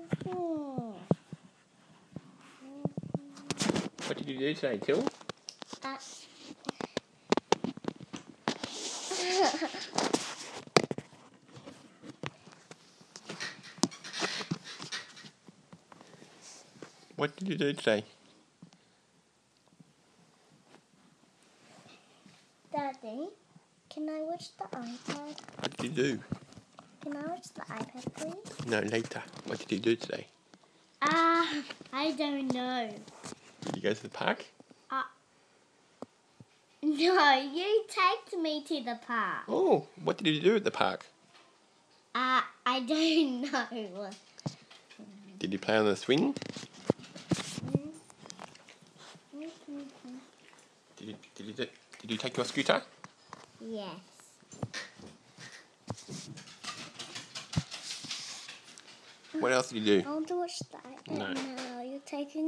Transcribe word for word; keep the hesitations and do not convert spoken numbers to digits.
What did you do today, Till? Uh, What did you do today? Daddy, can I watch the iPad? What did you do? Can I watch the iPad, please? No, later. What did you do today? Ah, uh, I don't know. Did you go to the park? Uh, no, you take me to the park. Oh, what did you do at the park? Uh, I don't know. Did you play on the swing? Did you, did you, did you take your scooter? Yes. What else did you do? I want to watch the iPad No. now. You're taking